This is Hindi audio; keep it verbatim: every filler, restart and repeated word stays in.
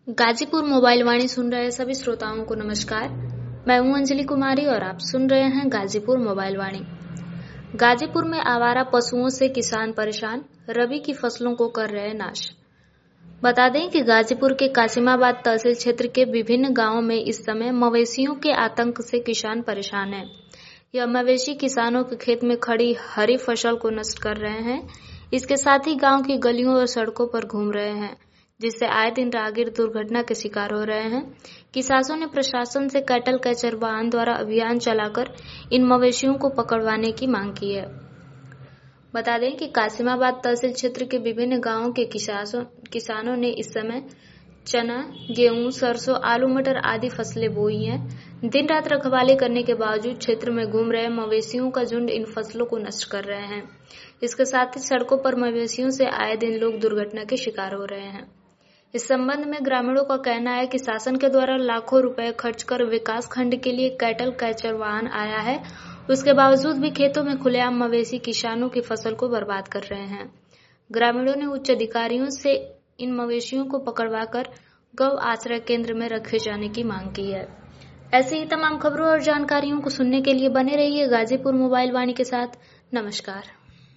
गाजीपुर मोबाइल वाणी सुन रहे सभी श्रोताओं को नमस्कार। मैं हूं अंजलि कुमारी और आप सुन रहे हैं गाजीपुर मोबाइल वाणी। गाजीपुर में आवारा पशुओं से किसान परेशान, रबी की फसलों को कर रहे नाश। बता दें कि गाजीपुर के कासिमाबाद तहसील क्षेत्र के विभिन्न गांवों में इस समय मवेशियों के आतंक से किसान परेशान हैं। यह मवेशी किसानों के खेत में खड़ी हरी फसल को नष्ट कर रहे हैं। इसके साथ ही गांव की गलियों और सड़कों पर घूम रहे हैं, जिससे आए दिन राहगीर दुर्घटना के शिकार हो रहे हैं। किसानों ने प्रशासन से कैटल कैचर वाहन द्वारा अभियान चलाकर इन मवेशियों को पकड़वाने की मांग की है। बता दें कि कासिमाबाद तहसील क्षेत्र के विभिन्न गांवों के किसानों किसानों ने इस समय चना, गेहूं, सरसों, आलू, मटर आदि फसलें बोई हैं। दिन रात रखवाली करने के बावजूद क्षेत्र में घूम रहे मवेशियों का झुंड इन फसलों को नष्ट कर रहे हैं। इसके साथ ही सड़कों पर मवेशियों से आए दिन लोग दुर्घटना के शिकार हो रहे हैं। इस संबंध में ग्रामीणों का कहना है कि शासन के द्वारा लाखों रुपए खर्च कर विकास खंड के लिए कैटल कैचर वाहन आया है, उसके बावजूद भी खेतों में खुलेआम मवेशी किसानों की फसल को बर्बाद कर रहे हैं। ग्रामीणों ने उच्च अधिकारियों से इन मवेशियों को पकड़वाकर गौ आश्रय केंद्र में रखे जाने की मांग की है। ऐसे ही तमाम खबरों और जानकारियों को सुनने के लिए बने रहिए गाजीपुर मोबाइल वाणी के साथ। नमस्कार।